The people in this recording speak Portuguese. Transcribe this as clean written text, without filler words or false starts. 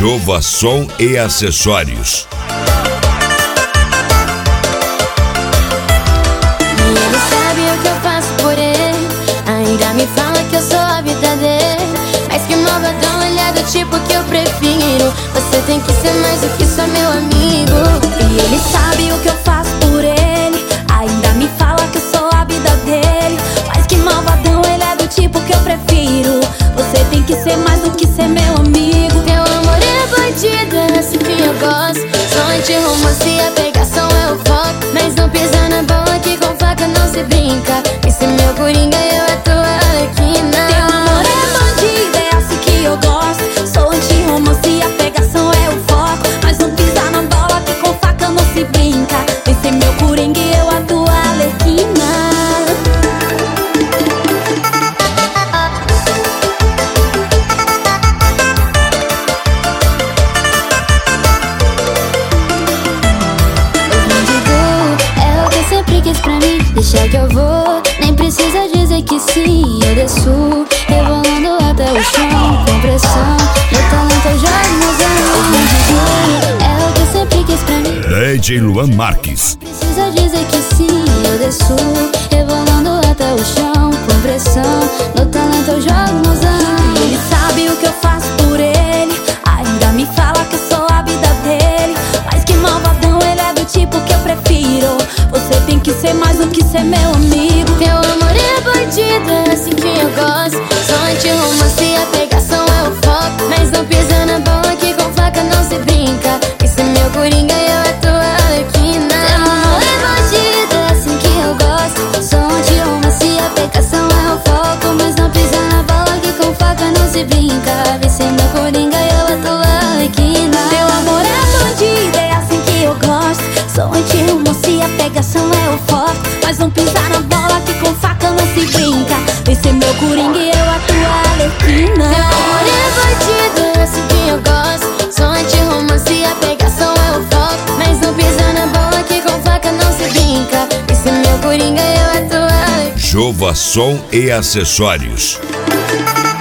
Jova Som e Acessórios. E ele sabe o que eu faço por ele. Ainda me fala que eu sou a vida dele. Mas que malvadão, ele é do tipo que eu prefiro. Você tem que ser mais do que só meu amigo. E ele sabe o que eu faço por ele. Ainda me fala que eu sou a vida dele. Mas que malvadão, ele é do tipo que eu prefiro. Você tem que ser mais do que ser meu amigo. Teu amor é bandido, é assim que eu gosto. Sonho de romance e a pegação é o foco. Mas não pisa na bola que com faca não se brinca. Esse meu coringa, eu é tua arlequina. Teu amor é bandido, é assim que eu gosto. Sou anti-romance e a pegação é o foco. Mas não pisa na bola que com faca não se brinca. Esse é meu coringa e eu a tua arlequina. Pra mim, deixa que eu vou. Nem precisa dizer que sim. Eu desço, rebolando até o chão. Com pressão, meu talento eu jogo no zão. É o que eu sempre quis pra mim. DJ Luan Marques. Nem precisa dizer que sim. Eu desço, rebolando até o chão. Com pressão, meu talento eu jogo no zão. Ele sabe o que eu faço por ele. Ainda me fala que eu sou a vida dele. Mas que malvadão, ele é do tipo que eu prefiro. Você tem que ser mais do que ser meu amigo. Teu amor é bandido, é assim que eu gosto. Sonho de romance e a pegação é o foco. Mas não pisa na bola que com faca não se brinca. Esse é meu coringa, eu é tua arlequina. Teu amor é bandido, é assim que eu gosto. Sonho de romance e a pegação é o foco. Mas não pisa na bola que com faca não se brinca. Esse é meu coringa, eu é tua arlequina. Teu amor é bandido, é assim que eu gosto. Sou anti-romance e a pegação é o foco. Mas não pisar na bola que com faca não se brinca. Esse é meu coringa e eu a tua arlequina. Teu amor é bandido, é assim que eu gosto. Sou anti-romance e a pegação é o foco. Mas não pisa na bola que com faca não se brinca. Esse é meu coringa, eu a tua arlequina. Jova Som e Acessórios.